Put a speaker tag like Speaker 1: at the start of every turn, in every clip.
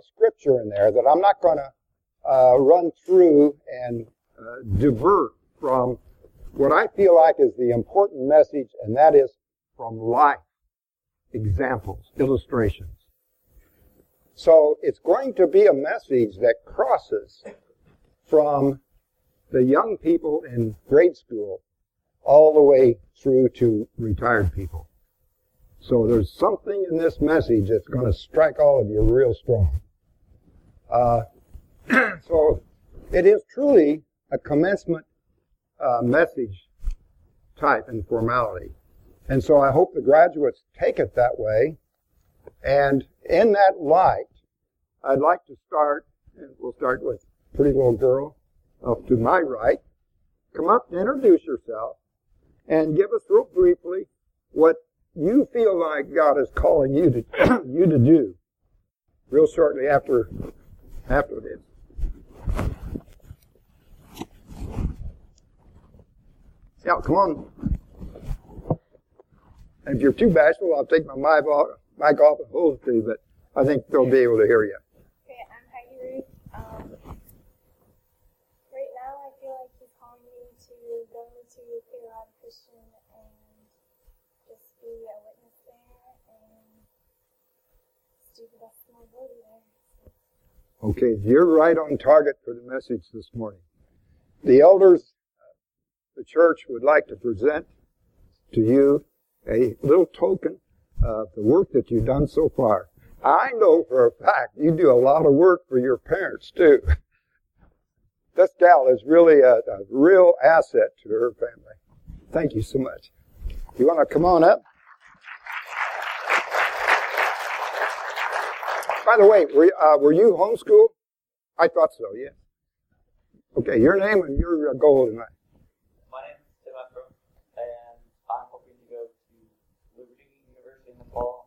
Speaker 1: scripture in there that I'm not going to run through and divert from what I feel like is the important message, and that is from life, examples, illustrations. So it's going to be a message that crosses from the young people in grade school all the way through to retired people. So there's something in this message that's going to strike all of you real strong. So it is truly a commencement message type and formality. And so I hope the graduates take it that way. And in that light, I'd like to start, and we'll start with pretty little girl up to my right. Come up and introduce yourself and give us real briefly what you feel like God is calling you to you to do real shortly after this. Yeah, come on. And if you're too bashful, I'll take my mic off and hold it to you, but I think they'll be able to hear you.
Speaker 2: Okay, I'm Heidi Ruth. Right now I feel like he's calling me to go to Peterod Christian and just be a witness there and do the best of my ability there.
Speaker 1: Okay, you're right on target for the message this morning. The elders, the church would like to present to you a little token of the work that you've done so far. I know for a fact you do a lot of work for your parents too. This gal is really a real asset to her family. Thank you so much. You want to come on up? By the way, were you homeschooled? I thought so, yeah. Okay, your name and your goal tonight.
Speaker 3: My name is Tim Ephraim, and I'm hoping to go to Liberty University in the fall.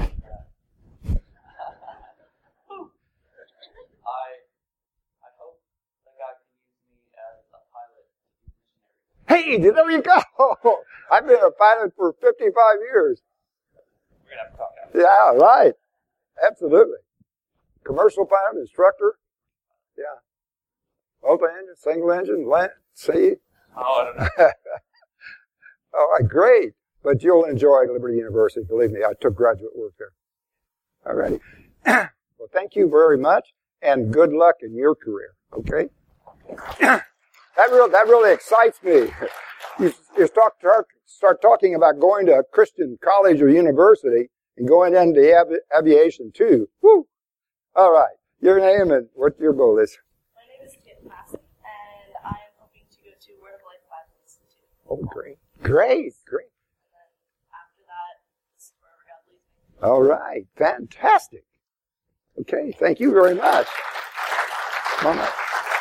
Speaker 3: I hope that God can use me as a pilot to be missionary.
Speaker 1: Hey, there you go. I've been a pilot for 55 years.
Speaker 3: We're going to have to talk after.
Speaker 1: Yeah, right. Absolutely. Commercial pilot, instructor. Yeah. Multi-engine, single engine, land, sea.
Speaker 3: Oh, I don't know.
Speaker 1: All right, great. But you'll enjoy Liberty University. Believe me, I took graduate work there. All righty. Well, thank you very much, and good luck in your career, okay? That really excites me. You start talking about going to a Christian college or university and going into aviation too. Woo! All right. Your name and what your goal is.
Speaker 2: My name is Kit Passy, and I am hoping to go to Word of Life Bible Institute.
Speaker 1: Oh, great. Great.
Speaker 2: And then after that, this is wherever God leads me.
Speaker 1: All right. Fantastic. Okay. Thank you very much. Come on up.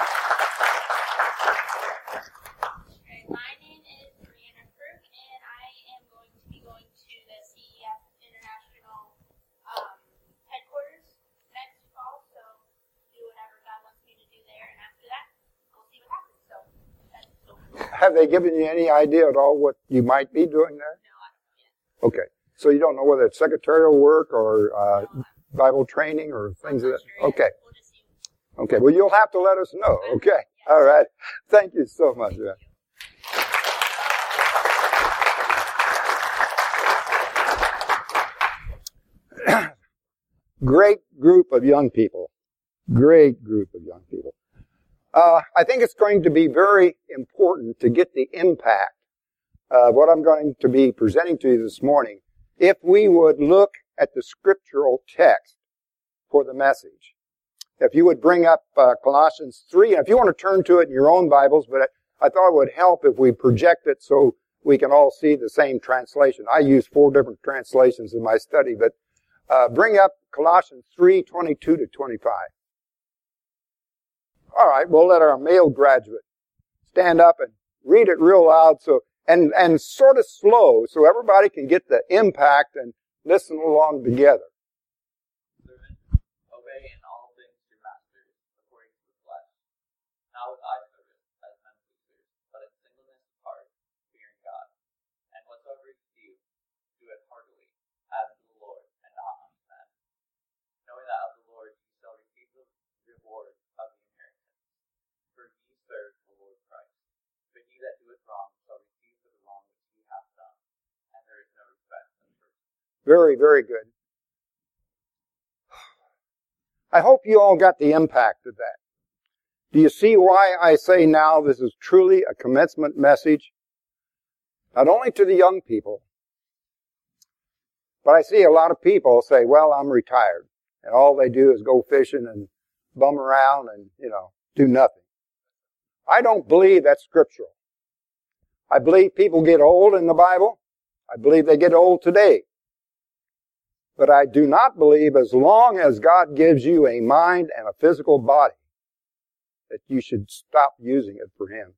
Speaker 4: Okay, my name is Brianna Crook, and I am going to be going to the CEF International headquarters next fall, so do whatever God wants me to do there, and after that, we'll see what happens. So,
Speaker 1: Have they given you any idea at all what you might be doing there?
Speaker 4: no, I don't know yet.
Speaker 1: Okay. So you don't know whether it's secretarial work or Bible training or things of that?
Speaker 4: Sure yet.
Speaker 1: Okay.
Speaker 4: We'll just see.
Speaker 1: Okay. Well, you'll have to let us know. Okay. All right. Thank you so much. Man. Great group of young people. Great group of young people. I think it's going to be very important to get the impact of what I'm going to be presenting to you this morning if we would look at the scriptural text for the message. If you would bring up Colossians 3, and if you want to turn to it in your own Bibles, but I thought it would help if we project it so we can all see the same translation. I use 4 different translations in my study, but bring up Colossians 3:22 to 25. All right, we'll let our male graduate stand up and read it real loud and sort of slow so everybody can get the impact and listen along together.
Speaker 3: Servant, obey in all things your masters, according to the flesh, not with eye service as men pleasers, but in singleness of heart, fearing God. And whatsoever you do it heartily, as to the Lord, and not unto men, knowing that of the Lord you shall receive
Speaker 1: Very, very good. I hope you all got the impact of that. Do you see why I say now this is truly a commencement message? Not only to the young people, but I see a lot of people say, well, I'm retired. And all they do is go fishing and bum around and, do nothing. I don't believe that's scriptural. I believe people get old in the Bible. I believe they get old today. But I do not believe as long as God gives you a mind and a physical body that you should stop using it for Him.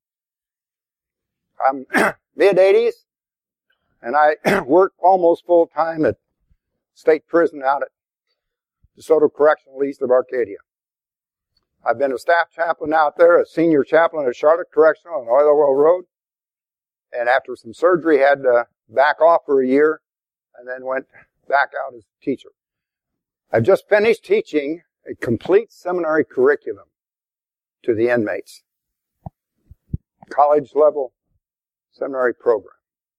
Speaker 1: I'm mid-80s, and I work almost full-time at state prison out at DeSoto Correctional east of Arcadia. I've been a staff chaplain out there, a senior chaplain at Charlotte Correctional on Oilwell Road, and after some surgery had to back off for a year and then went back out as a teacher. I've just finished teaching a complete seminary curriculum to the inmates. College level seminary program.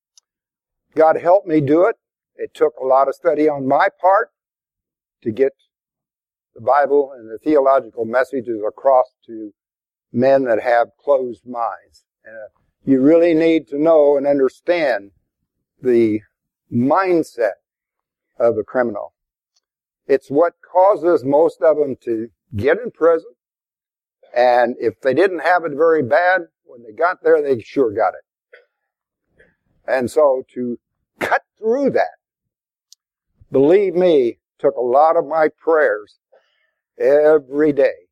Speaker 1: God helped me do it. It took a lot of study on my part to get the Bible and the theological messages across to men that have closed minds. And you really need to know and understand the mindset of a criminal. It's what causes most of them to get in prison. And if they didn't have it very bad, when they got there, they sure got it. And so to cut through that, believe me, took a lot of my prayers every day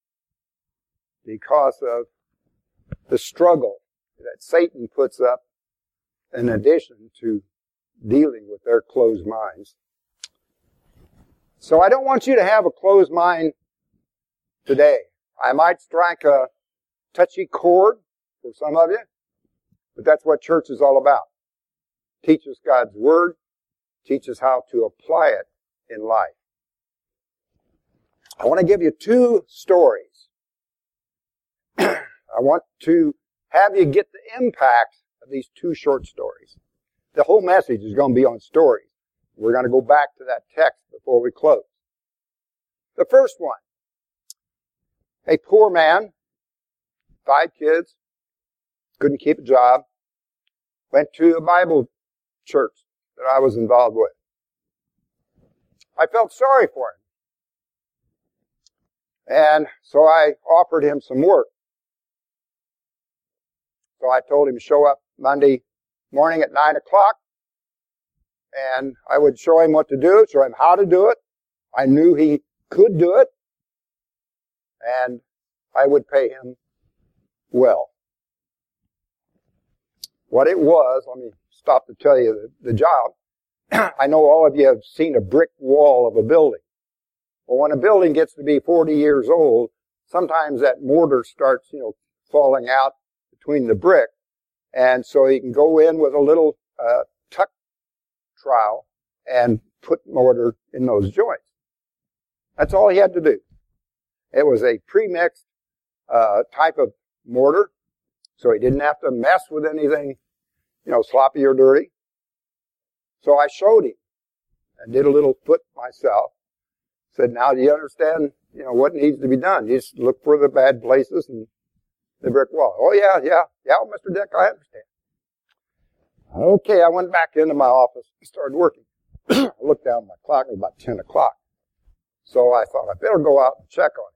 Speaker 1: because of the struggle that Satan puts up in addition to dealing with their closed minds. So I don't want you to have a closed mind today. I might strike a touchy chord for some of you, but that's what church is all about. Teach us God's Word, teach us how to apply it in life. I want to give you two stories. I want to have you get the impact of these two short stories. The whole message is going to be on stories. We're going to go back to that text before we close. The first one. A poor man, 5 kids, couldn't keep a job, went to a Bible church that I was involved with. I felt sorry for him. And so I offered him some work. So I told him to show up Monday morning at 9 o'clock. And I would show him what to do, show him how to do it. I knew he could do it. And I would pay him well. What it was, let me stop to tell you the job. I know all of you have seen a brick wall of a building. Well, when a building gets to be 40 years old, sometimes that mortar starts, falling out between the brick. And so you can go in with a little tuck trowel and put mortar in those joints. That's all he had to do. It was a pre-mixed type of mortar, so he didn't have to mess with anything, sloppy or dirty. So I showed him and did a little foot myself. Said, now do you understand, what needs to be done? You just look for the bad places and the brick wall. Oh, yeah, Mr. Dick, I understand. Okay, I went back into my office and started working. I looked down at my clock, it was about 10 o'clock. So I thought I better go out and check on him.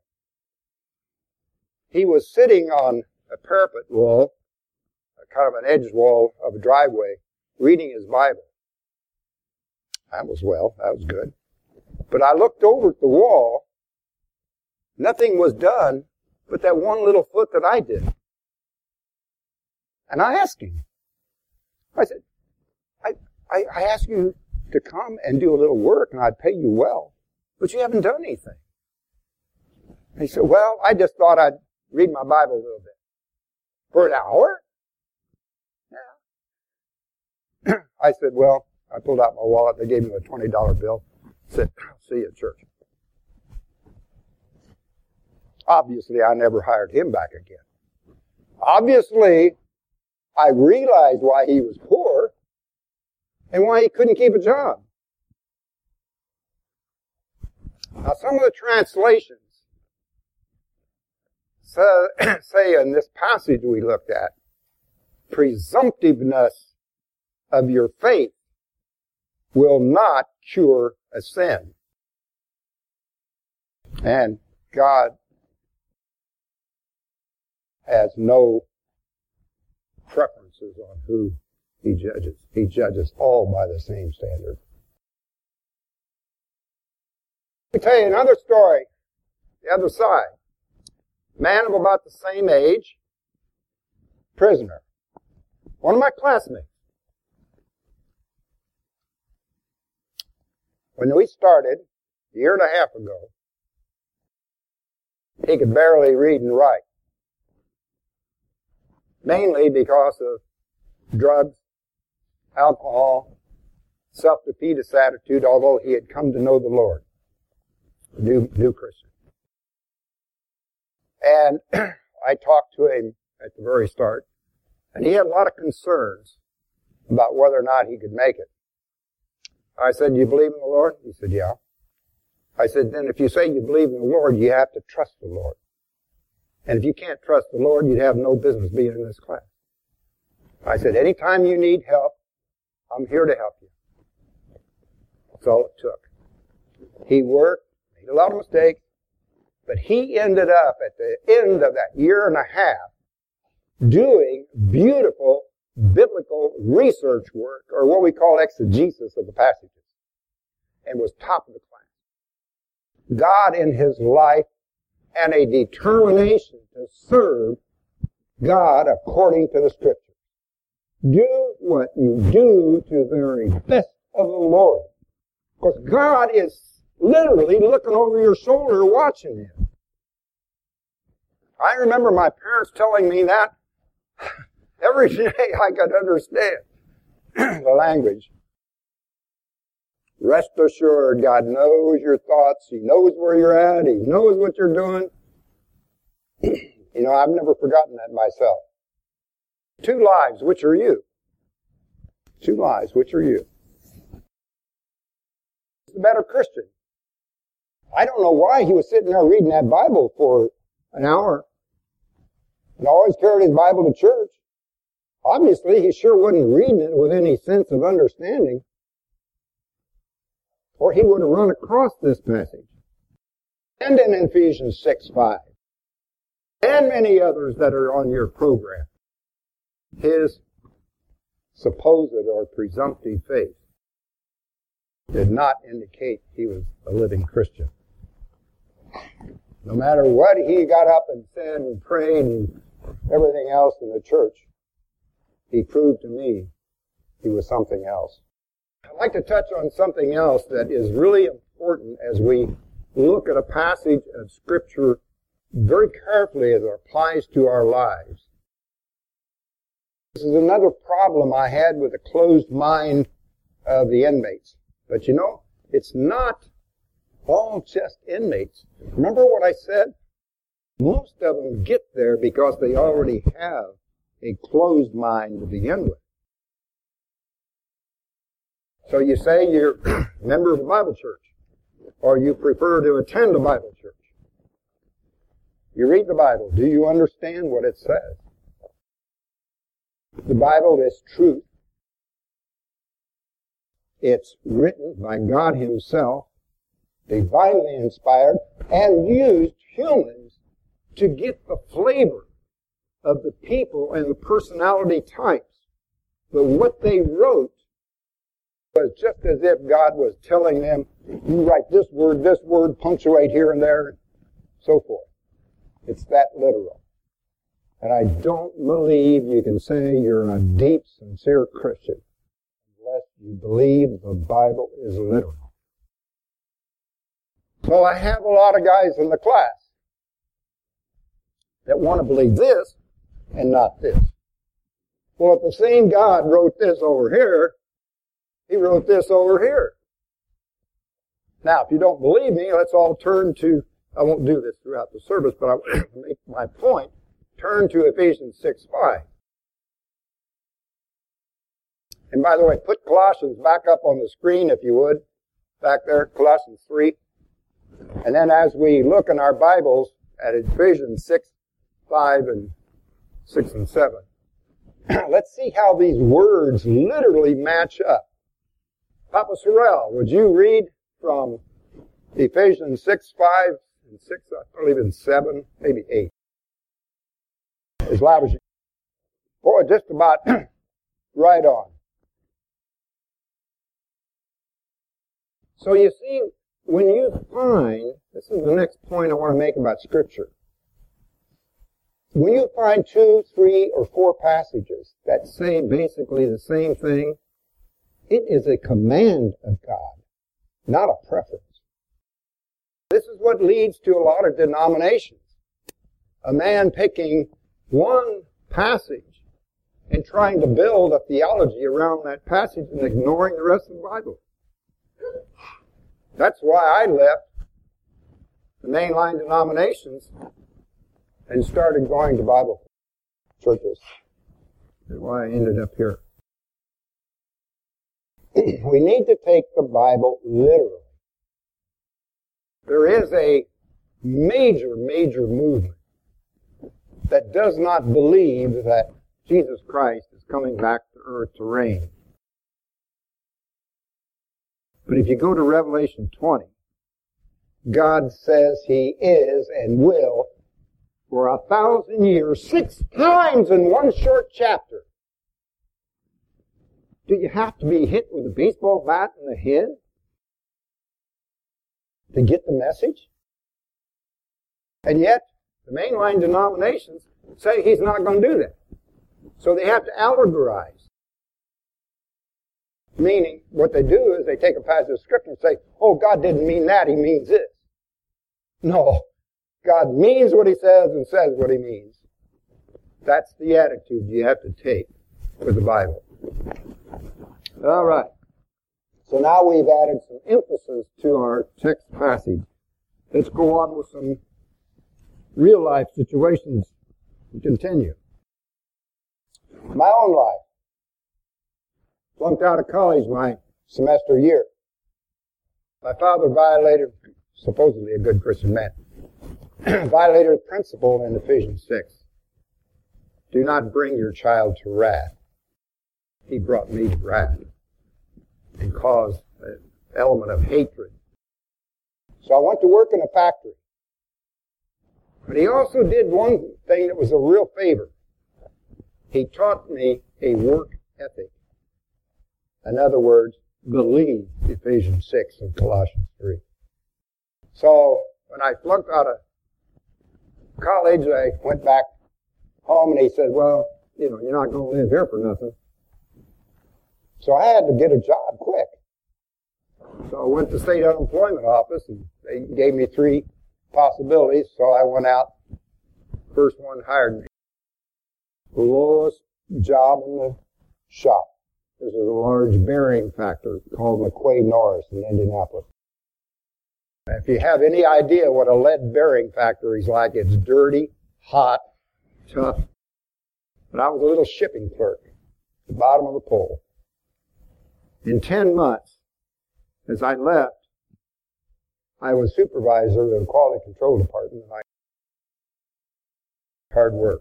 Speaker 1: He was sitting on a parapet wall, kind of an edge wall of a driveway, reading his Bible. That was good. But I looked over at the wall. Nothing was done but that one little foot that I did. And I asked him. I said, I asked you to come and do a little work and I'd pay you well, but you haven't done anything. And he said, well, I just thought I'd read my Bible a little bit. For an hour? Yeah. I said, well, I pulled out my wallet. They gave me a $20 bill. Said, see you at church. Obviously, I never hired him back again. Obviously, I realized why he was poor and why he couldn't keep a job. Now, some of the translations say in this passage we looked at, presumptiveness of your faith will not cure a sin. And God has no preferences on who He judges. He judges all by the same standard. Let me tell you another story, the other side. Man of about the same age, prisoner. One of my classmates. When we started, a year and a half ago, he could barely read and write. Mainly because of drugs, alcohol, self-defeatist attitude, although he had come to know the Lord. New Christian. And I talked to him at the very start, and he had a lot of concerns about whether or not he could make it. I said, "You believe in the Lord?" He said, "Yeah." I said, "Then if you say you believe in the Lord, you have to trust the Lord. And if you can't trust the Lord, you'd have no business being in this class." I said, "Anytime you need help, I'm here to help you." That's all it took. He worked, made a lot of mistakes, but he ended up at the end of that year and a half doing beautiful biblical research work, or what we call exegesis of the passages, and was top of the class. God in his life and a determination to serve God according to the Scriptures. Do what you do to the very best of the Lord. Because God is literally looking over your shoulder watching you. I remember my parents telling me that every day I could understand the language. Rest assured, God knows your thoughts. He knows where you're at. He knows what you're doing. You know, I've never forgotten that myself. 2 lives, which are you? 2 lives, which are you? He's the better Christian. I don't know why he was sitting there reading that Bible for an hour and always carried his Bible to church. Obviously, he sure wasn't reading it with any sense of understanding, or he would have run across this passage. And in Ephesians 6:5, and many others that are on your program, his supposed or presumptive faith did not indicate he was a living Christian. No matter what he got up and said and prayed and everything else in the church, he proved to me he was something else. I'd like to touch on something else that is really important as we look at a passage of Scripture very carefully as it applies to our lives. This is another problem I had with the closed mind of the inmates. But you know, it's not all just inmates. Remember what I said? Most of them get there because they already have a closed mind to begin with. So you say you're a member of a Bible church, or you prefer to attend a Bible church. You read the Bible. Do you understand what it says? The Bible is truth. It's written by God himself, divinely inspired, and used humans to get the flavor of the people and the personality types. But what they wrote was just as if God was telling them, you write this word, punctuate here and there, so forth. It's that literal. And I don't believe you can say you're a deep, sincere Christian unless you believe the Bible is literal. So I have a lot of guys in the class that want to believe this and not this. Well, if the same God wrote this over here, he wrote this over here. Now, if you don't believe me, let's all turn to, I won't do this throughout the service, but I want to make my point. Turn to Ephesians 6:5. And by the way, put Colossians back up on the screen if you would. Back there, Colossians 3. And then as we look in our Bibles at Ephesians 6, 5, and 6 and 7, let's see how these words literally match up. Papa Sorrell, would you read from Ephesians 6, 5, and 6, I believe in 7, maybe 8. As loud as you can. Boy, just about right on. So you see, when you find, this is the next point I want to make about Scripture. When you find 2, 3, or 4 passages that say basically the same thing, it is a command of God, not a preference. This is what leads to a lot of denominations. A man picking one passage and trying to build a theology around that passage and ignoring the rest of the Bible. That's why I left the mainline denominations and started going to Bible churches. That's why I ended up here. We need to take the Bible literally. There is a major movement that does not believe that Jesus Christ is coming back to earth to reign. But if you go to Revelation 20, God says He is and will for 1,000 years, 6 times in one short chapter. Do you have to be hit with a baseball bat in the head to get the message? And yet, the mainline denominations say He's not going to do that. So they have to allegorize. Meaning, what they do is they take a passage of Scripture and say, oh, God didn't mean that, He means this. No. God means what He says and says what He means. That's the attitude you have to take with the Bible. All right. So now we've added some emphasis to our text passage. Let's go on with some real-life situations to continue. My own life. Flunked out of college my semester year. My father violated, supposedly a good Christian man, violated a principle in Ephesians 6. Do not bring your child to wrath. He brought me to wrath and caused an element of hatred. So I went to work in a factory. But he also did one thing that was a real favor. He taught me a work ethic. In other words, believe Ephesians 6 and Colossians 3. So when I flunked out of college, I went back home and he said, well, you're not going to live here for nothing. So I had to get a job quick. So I went to the state unemployment office and they gave me 3 possibilities. So I went out. First one hired me. The lowest job in the shop. This is a large bearing factory called McQuay Norris in Indianapolis. If you have any idea what a lead bearing factory is like, it's dirty, hot, tough. But I was a little shipping clerk at the bottom of the pole. In 10 months, as I left, I was supervisor of the quality control department. Hard work.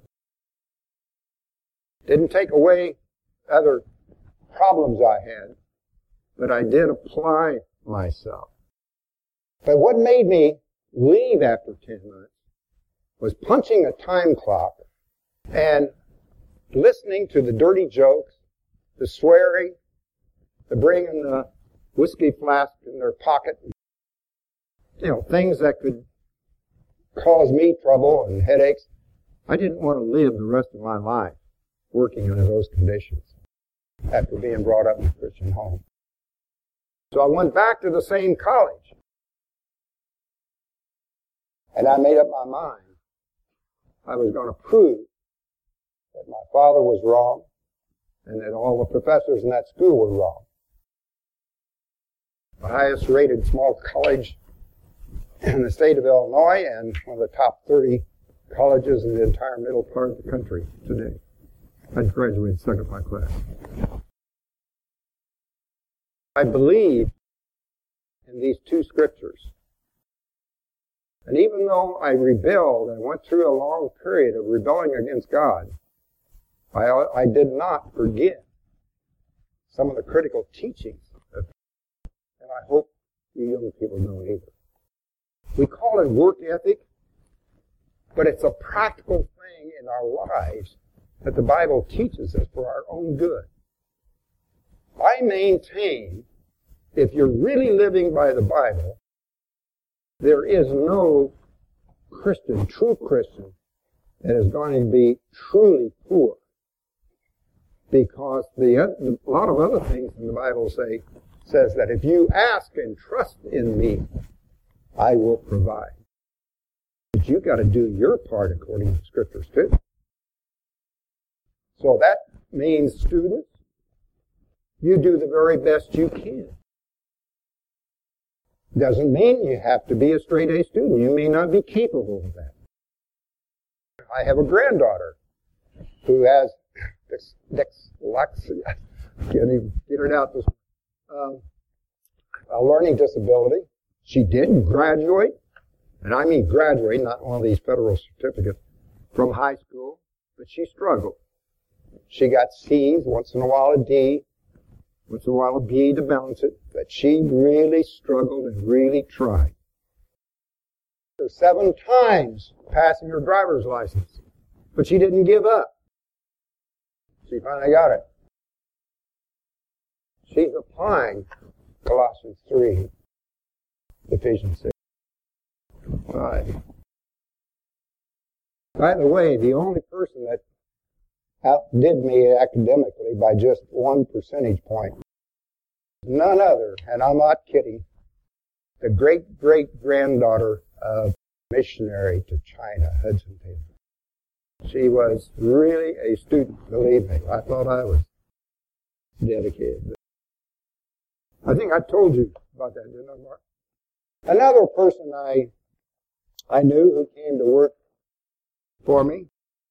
Speaker 1: Didn't take away other problems I had, but I did apply myself. But what made me leave after 10 months was punching a time clock and listening to the dirty jokes, the swearing, the bringing the whiskey flask in their pocket, things that could cause me trouble and headaches. I didn't want to live the rest of my life working under those conditions after being brought up in a Christian home. So I went back to the same college. And I made up my mind. I was going to prove that my father was wrong and that all the professors in that school were wrong. The highest rated small college in the state of Illinois and one of the top 30 colleges in the entire middle part of the country today. I graduated second of my class. I believe in these 2 scriptures. And even though I rebelled and went through a long period of rebelling against God, I did not forget some of the critical teachings. And I hope you young people don't either. We call it work ethic, but it's a practical thing in our lives that the Bible teaches us for our own good. I maintain, if you're really living by the Bible, there is no Christian, true Christian, that is going to be truly poor. Because a lot of other things in the Bible says that if you ask and trust in me, I will provide. But you've got to do your part according to the Scriptures too. So that means, students, you do the very best you can. Doesn't mean you have to be a straight-A student. You may not be capable of that. I have a granddaughter who has dyslexia. Can't even get it out this a learning disability. She did graduate, and I mean graduate, not one of these federal certificates, from high school, but she struggled. She got C's, once in a while a D, once in a while a B to balance it, but she really struggled and really tried. 7 times passing her driver's license, but she didn't give up. She finally got it. She's applying Colossians 3, Ephesians 6, 5. By the way, the only person that outdid me academically by just 1 percentage point, none other, and I'm not kidding, the great-great-granddaughter of missionary to China, Hudson Taylor. She was really a student, believe me. I thought I was dedicated. I think I told you about that, didn't I, Mark? Another person I knew who came to work for me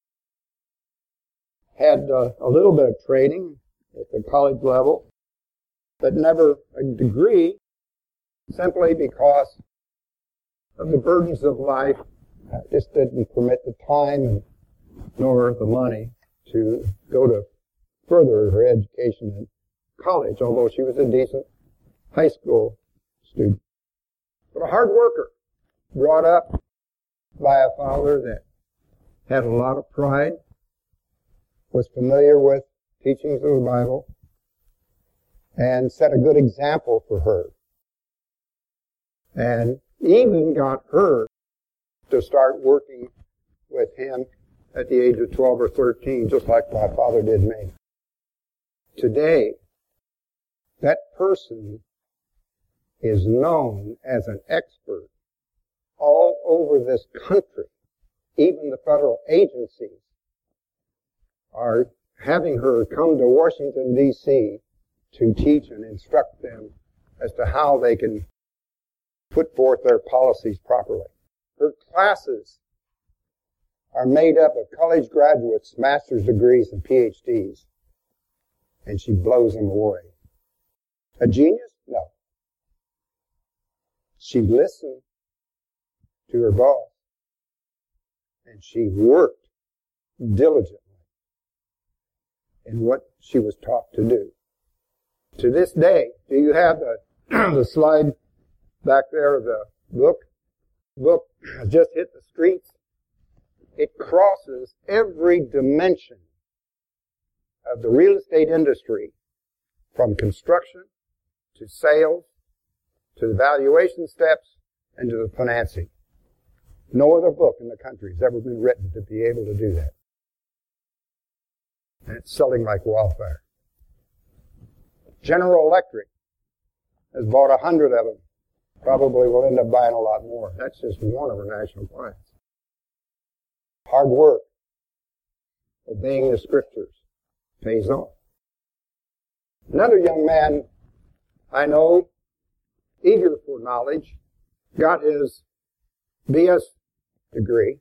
Speaker 1: had a little bit of training at the college level, but never a degree, simply because of the burdens of life. Just didn't permit the time nor the money to go to further her education in college, although she was a decent high school student. But a hard worker, brought up by a father that had a lot of pride, was familiar with teachings of the Bible, and set a good example for her. And even got her to start working with him at the age of 12 or 13, just like my father did me. Today, that person is known as an expert all over this country. Even the federal agencies are having her come to Washington, D.C. to teach and instruct them as to how they can put forth their policies properly. Her classes are made up of college graduates, master's degrees, and PhDs. And she blows them away. A genius? No. She listened to her boss, and she worked diligently in what she was taught to do. To this day, do you have the slide back there of the book? The book has just hit the streets. It crosses every dimension of the real estate industry, from construction to sales to the valuation steps and to the financing. No other book in the country has ever been written to be able to do that. And it's selling like wildfire. General Electric has bought 100 of them. Probably will end up buying a lot more. That's just one of our national clients. Hard work, obeying the Scriptures, pays off. Another young man I know, eager for knowledge, got his BS degree.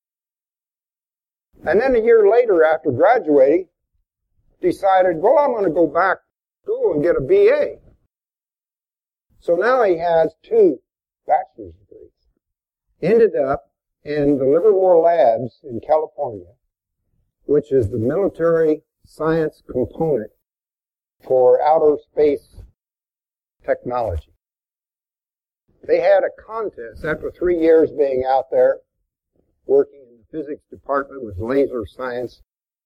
Speaker 1: And then a year later, after graduating, decided, well, I'm going to go back to school and get a BA. So now he has 2 bachelor's degrees. ended up in the Livermore Labs in California, which is the military science component for outer space technology. They had a contest after 3 years being out there working in the physics department with laser science,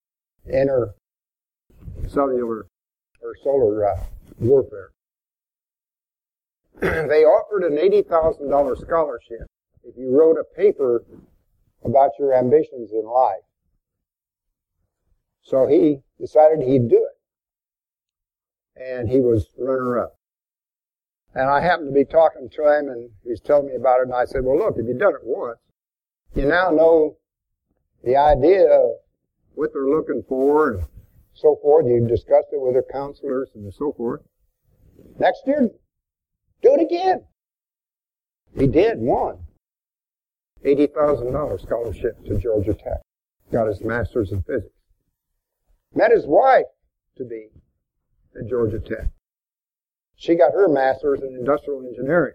Speaker 1: intercellular or solar warfare. They offered an $80,000 scholarship if you wrote a paper about your ambitions in life. So he decided he'd do it. And he was runner-up. And I happened to be talking to him, and he was telling me about it, and I said, well, look, if you've done it once, you now know the idea of what they're looking for and so forth. You've discussed it with their counselors and so forth. Next year, do it again. He did, won. $80,000 scholarship to Georgia Tech. Got his master's in physics. Met his wife-to-be at Georgia Tech. She got her master's in industrial engineering.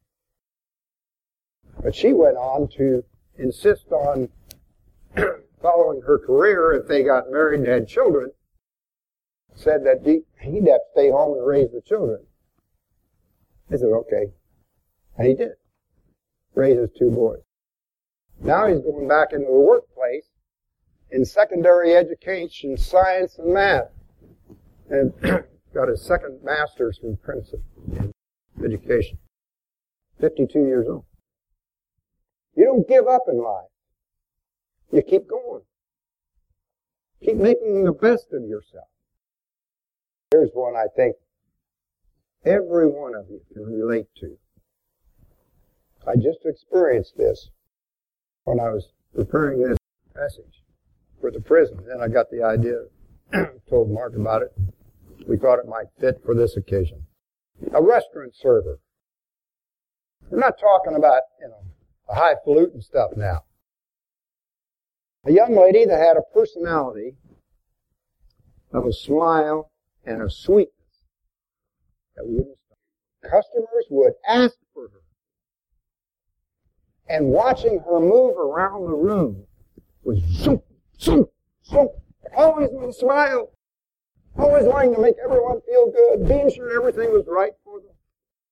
Speaker 1: But she went on to insist on following her career. If they got married and had children, said that he'd have to stay home and raise the children. I said, okay. And he did. Raised his 2 boys. Now he's going back into the workplace in secondary education, science, and math. And got his second master's from Princeton in education. 52 years old. You don't give up in life. You keep going. Keep making the best of yourself. Here's one I think every one of you can relate to. I just experienced this when I was preparing this message for the prison. Then I got the idea, told Mark about it. We thought it might fit for this occasion. A restaurant server. We're not talking about, the highfalutin stuff now. A young lady that had a personality of a smile and a sweetness that wouldn't stop. Customers would ask for her. And watching her move around the room was zoom, zoom, zoom, always with a smile, always wanting to make everyone feel good, being sure everything was right for them.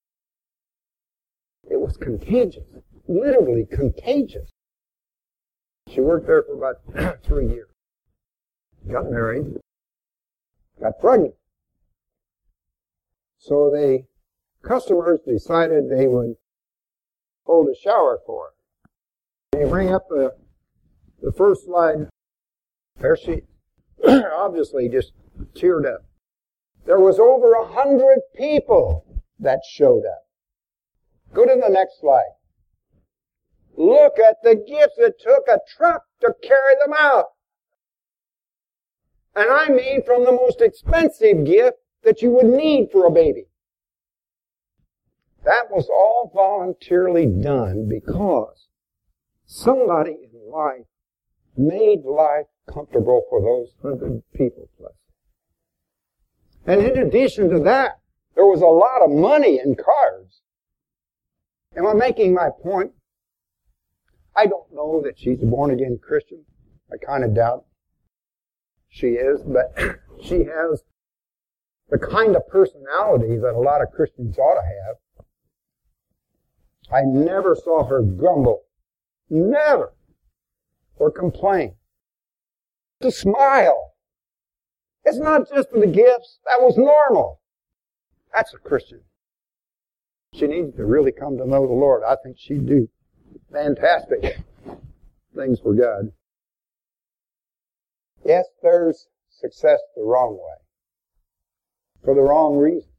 Speaker 1: It was contagious, literally contagious. She worked there for about 3 years. Got married, got pregnant. So customers decided they would hold a shower for her. You bring up the first slide. There she obviously just teared up. There was over 100 people that showed up. Go to the next slide. Look at the gifts. It took a truck to carry them out. And I mean from the most expensive gift that you would need for a baby. That was all voluntarily done because somebody in life made life comfortable for those 100 people plus. And in addition to that, there was a lot of money in cards. Am I making my point? I don't know that she's a born-again Christian. I kind of doubt she is, but she has the kind of personality that a lot of Christians ought to have. I never saw her grumble. Never. Or complain. To smile. It's not just for the gifts. That was normal. That's a Christian. She needs to really come to know the Lord. I think she'd do fantastic things for God. Yes, there's success the wrong way. For the wrong reasons.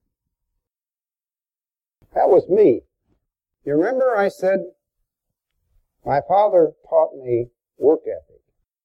Speaker 1: That was me. You remember I said, my father taught me work ethic.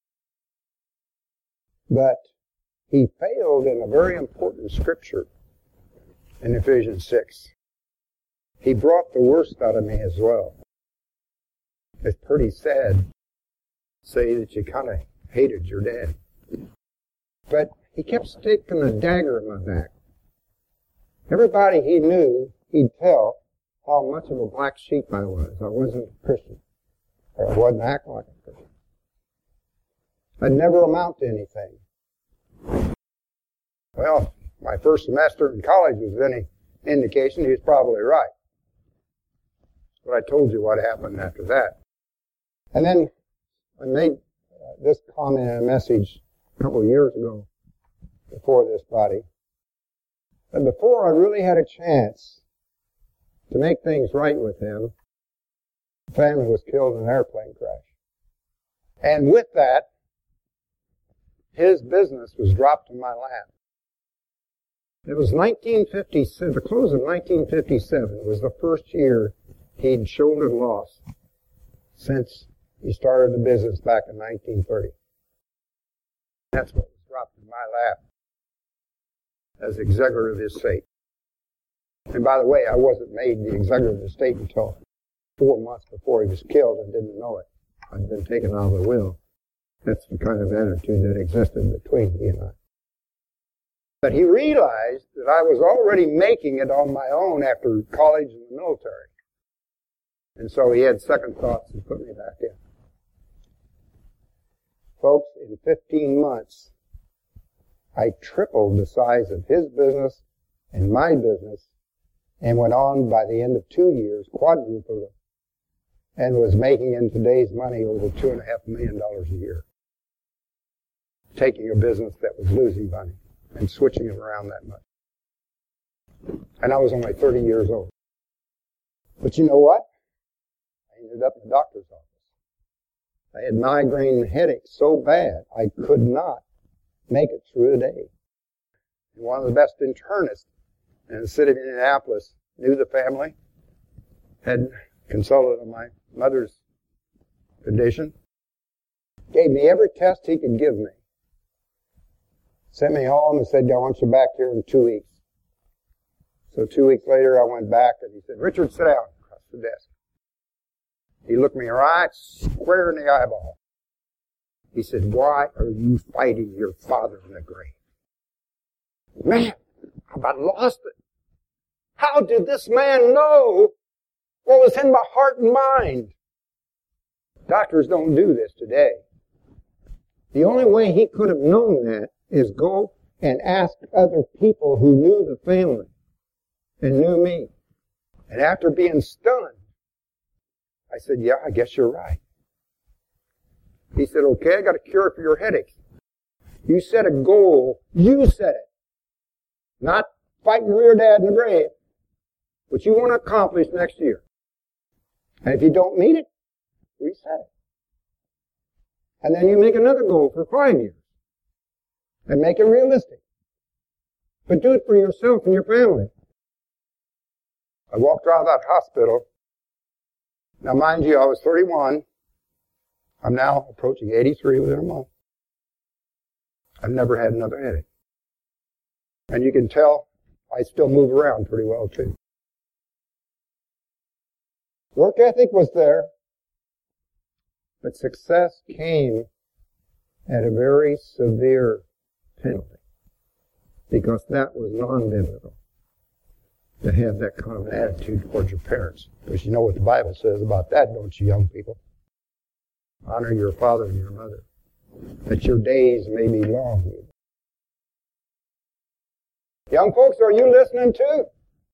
Speaker 1: But he failed in a very important scripture in Ephesians 6. He brought the worst out of me as well. It's pretty sad to say that you kind of hated your dad. But he kept sticking a dagger in my back. Everybody he knew, he'd tell, how much of a black sheep I was. I wasn't a Christian. Or I wasn't acting like a Christian. I'd never amount to anything. Well, my first semester in college was any indication he was probably right. But I told you what happened after that. And then I made this comment in a message a couple of years ago before this body. And before I really had a chance to make things right with him, the family was killed in an airplane crash. And with that, his business was dropped in my lap. It was 1957, the close of 1957 was the first year he'd shouldered loss since he started the business back in 1930. That's what was dropped in my lap as executor of his estate. And by the way, I wasn't made the executor of the estate until 4 months before he was killed and didn't know it. I'd been taken out of the will. That's the kind of attitude that existed between he and I. But he realized that I was already making it on my own after college and the military. And so he had second thoughts and put me back in. Folks, in 15 months, I tripled the size of his business and my business and went on by the end of 2 years, quadrupled it, and was making in today's money over $2.5 million a year. Taking a business that was losing money and switching it around that much. And I was only 30 years old. But you know what? I ended up in the doctor's office. I had migraine headaches so bad I could not make it through the day. And one of the best internists in the city of Indianapolis knew the family, had consulted on my mother's condition, gave me every test he could give me, sent me home and said, I want you back here in 2 weeks. So 2 weeks later, I went back and he said, Richard, sit down across the desk. He looked me right square in the eyeball. He said, why are you fighting your father in the grave? Man, I about lost it. How did this man know what was in my heart and mind? Doctors don't do this today. The only way he could have known that is go and ask other people who knew the family and knew me. And after being stunned, I said, yeah, I guess you're right. He said, okay, I got a cure for your headaches. You set a goal. You set it. Not fighting your dad in the grave. What you want to accomplish next year. And if you don't meet it, reset it. And then you make another goal for 5 years. And make it realistic. But do it for yourself and your family. I walked out of that hospital. Now, mind you, I was 31. I'm now approaching 83 within a month. I've never had another headache. And you can tell I still move around pretty well, too. Work ethic was there, but success came at a very severe penalty, because that was non-biblical to have that kind of an attitude towards your parents. Because you know what the Bible says about that, don't you, young people? Honor your father and your mother, that your days may be long. Young folks, are you listening too?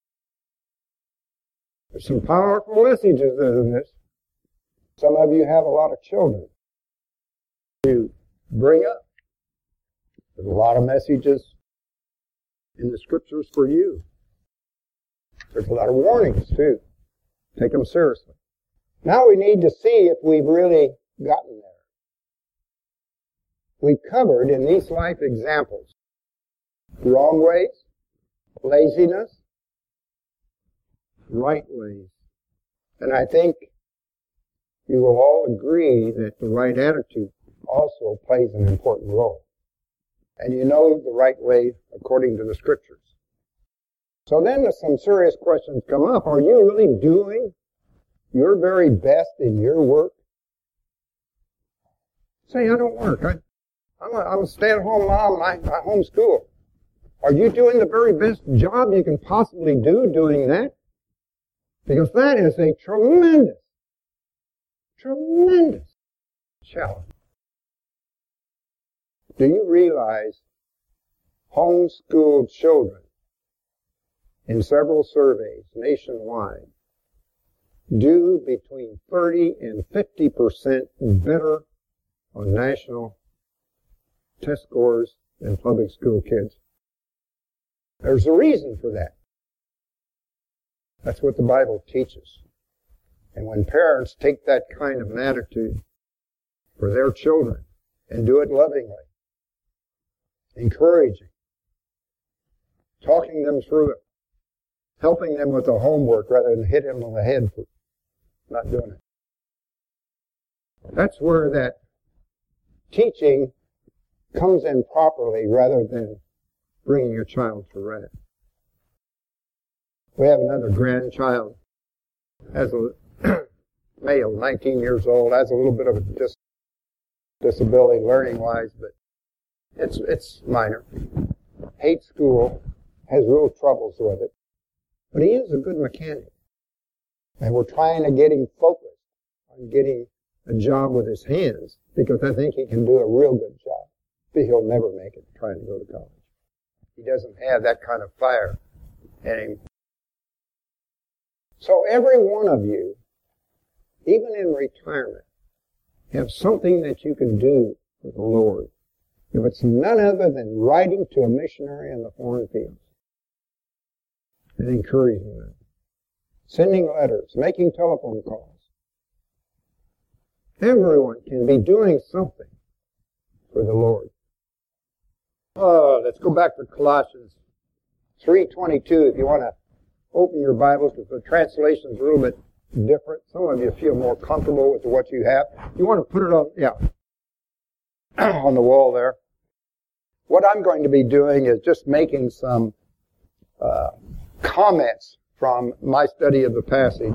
Speaker 1: There's some powerful messages in this. Some of you have a lot of children to bring up. There's a lot of messages in the scriptures for you. There's a lot of warnings too. Take them seriously. Now we need to see if we've really gotten there. We've covered in these life examples wrong ways, laziness, right ways. And I think you will all agree that the right attitude also plays an important role. And you know the right way according to the scriptures. So then some serious questions come up. Are you really doing your very best in your work? Say, I don't work. I'm a stay-at-home mom. I homeschool. Are you doing the very best job you can possibly do doing that? Because that is a tremendous challenge. Do you realize homeschooled children in several surveys nationwide do between 30 and 50% better on national test scores than public school kids? There's a reason for that. That's what the Bible teaches. And when parents take that kind of an attitude for their children and do it lovingly, encouraging, talking them through it, helping them with the homework rather than hitting them on the head for not doing it. That's where that teaching comes in properly rather than bringing your child to wrath. We have another grandchild, has a male, 19 years old, has a little bit of a disability learning-wise, but it's minor. Hates school, has real troubles with it, but he is a good mechanic. And we're trying to get him focused on getting a job with his hands because I think he can do a real good job. But he'll never make it trying to go to college. He doesn't have that kind of fire in him. So every one of you, even in retirement, have something that you can do for the Lord. If it's none other than writing to a missionary in the foreign fields and encouraging them, sending letters, making telephone calls. Everyone can be doing something for the Lord. Let's go back to Colossians 3:22 if you want to open your Bibles, because the translation is a little bit different. Some of you feel more comfortable with what you have. You want to put it on, on the wall there. What I'm going to be doing is just making some comments from my study of the passage.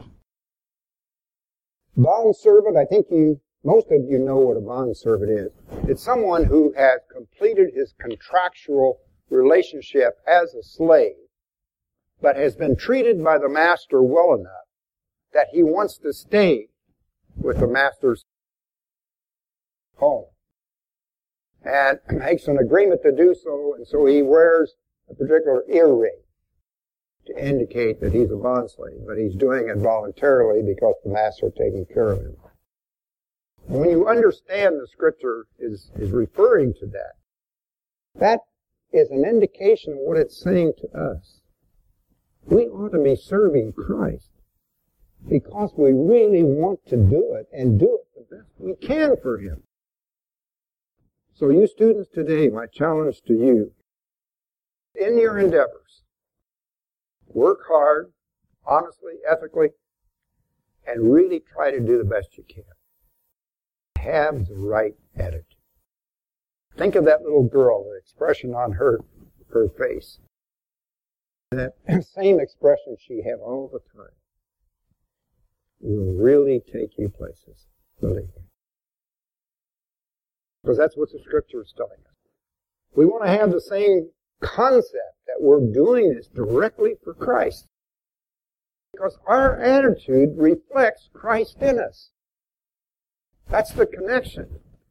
Speaker 1: Bondservant, I think most of you know what a bondservant is. It's someone who has completed his contractual relationship as a slave, but has been treated by the master well enough that he wants to stay with the master's home. And makes an agreement to do so, and so he wears a particular earring to indicate that he's a bondslave, but he's doing it voluntarily because the master is taking care of him. When you understand the scripture is referring to that, that is an indication of what it's saying to us. We ought to be serving Christ because we really want to do it and do it the best we can for Him. So you students today, my challenge to you, in your endeavors, work hard, honestly, ethically, and really try to do the best you can. Have the right attitude. Think of that little girl, the expression on her face. That same expression she had all the time will really take you places, believe me. Because that's what the scripture is telling us. We want to have the same concept that we're doing this directly for Christ. Because our attitude reflects Christ in us. That's the connection.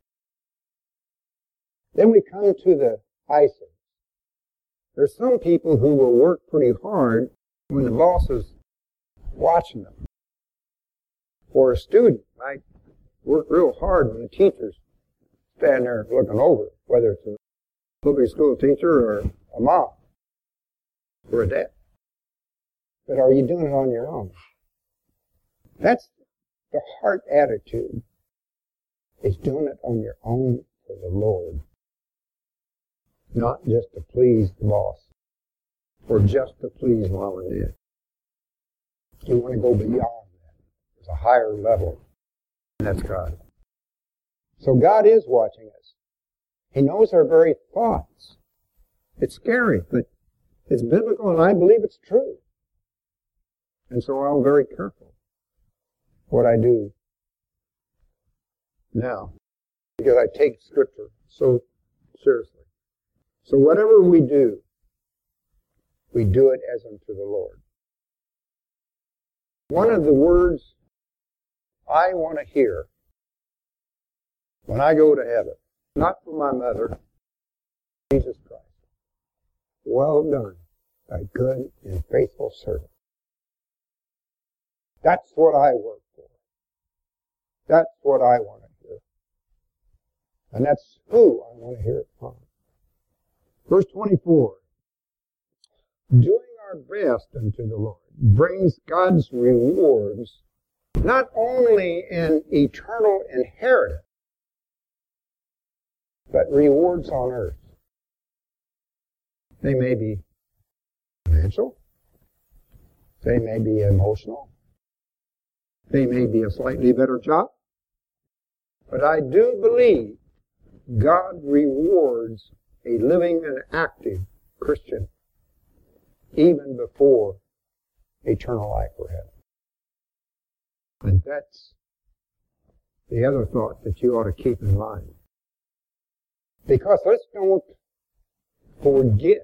Speaker 1: Then we come to the icing. There's some people who will work pretty hard when the boss is watching them. Or a student might work real hard when the teacher's standing there looking over, whether it's a public school teacher or a mom or a dad. But are you doing it on your own? That's the heart attitude, is doing it on your own for the Lord. Not just to please the boss or just to please mom and dad. You want to go beyond that. There's a higher level, and that's God. So God is watching us. He knows our very thoughts. It's scary, but it's biblical, and I believe it's true. And so I'm very careful what I do now, because I take Scripture so seriously. So whatever we do it as unto the Lord. One of the words I want to hear when I go to heaven, not from my mother, Jesus Christ. Well done, thy good and faithful servant. That's what I work for. That's what I want to hear. And that's who I want to hear it from. Verse 24. Doing our best unto the Lord brings God's rewards not only in eternal inheritance, but rewards on earth. They may be financial. They may be emotional. They may be a slightly better job. But I do believe God rewards a living and active Christian even before eternal life or heaven. And that's the other thought that you ought to keep in mind. Because let's don't forget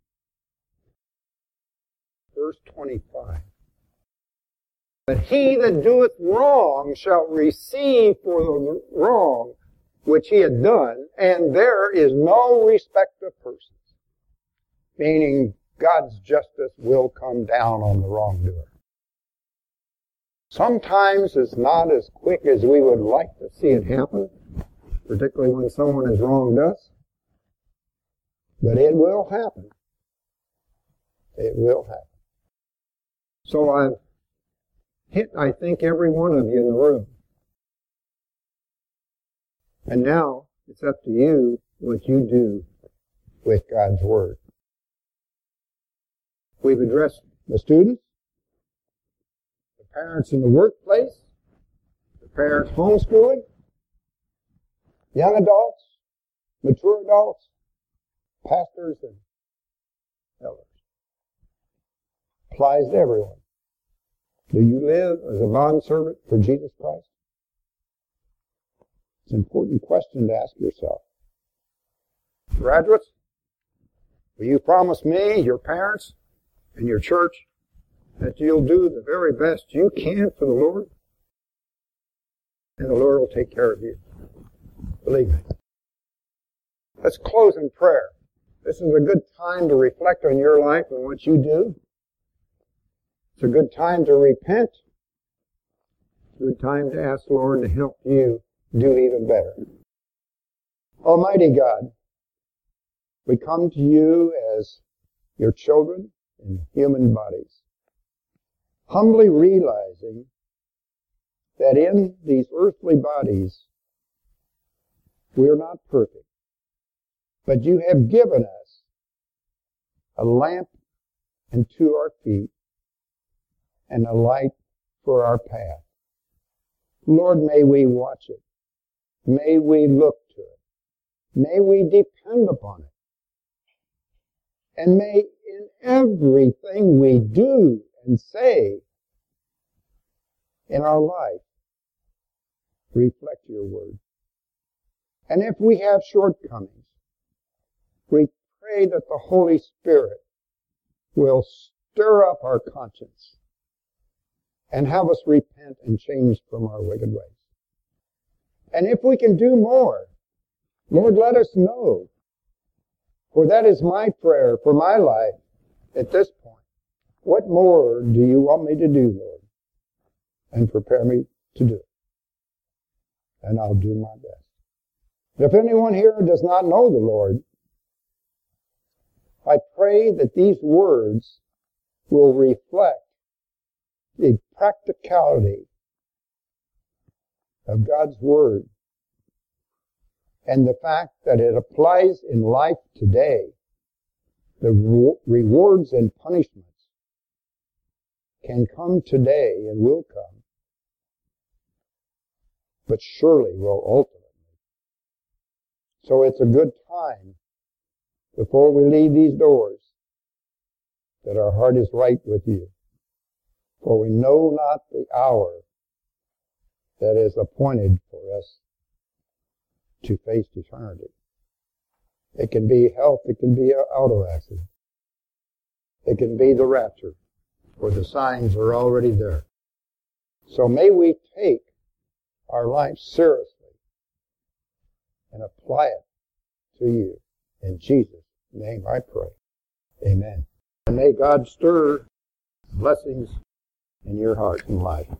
Speaker 1: verse 25. But he that doeth wrong shall receive for the wrong which he had done, and there is no respect of persons. Meaning God's justice will come down on the wrongdoer. Sometimes it's not as quick as we would like to see it happen, particularly when someone has wronged us. But it will happen. It will happen. So I've hit, I think, every one of you in the room. And now it's up to you what you do with God's Word. We've addressed the students, the parents in the workplace, the parents homeschooling, young adults, mature adults, pastors, and elders. Applies to everyone. Do you live as a bondservant for Jesus Christ? It's an important question to ask yourself. Graduates, will you promise me, your parents, and your church that you'll do the very best you can for the Lord? And the Lord will take care of you. Believe me. Let's close in prayer. This is a good time to reflect on your life and what you do. It's a good time to repent. It's a good time to ask the Lord to help you do even better. Almighty God, we come to you as your children in human bodies, humbly realizing that in these earthly bodies we are not perfect, but you have given us a lamp unto our feet and a light for our path. Lord, may we watch it. May we look to it. May we depend upon it. And may in everything we do and say in our life reflect your word. And if we have shortcomings, we pray that the Holy Spirit will stir up our conscience and have us repent and change from our wicked ways. And if we can do more, Lord, let us know. For that is my prayer for my life at this point. What more do you want me to do, Lord? And prepare me to do it. And I'll do my best. If anyone here does not know the Lord, I pray that these words will reflect the practicality of God's Word and the fact that it applies in life today. The rewards and punishments can come today and will come, but surely will ultimately. So it's a good time before we leave these doors that our heart is right with you. For we know not the hour that is appointed for us to face eternity. It can be health, it can be an auto accident. It can be the rapture, where the signs are already there. So may we take our life seriously and apply it to you. In Jesus' name I pray. Amen. And may God stir blessings in your heart and life.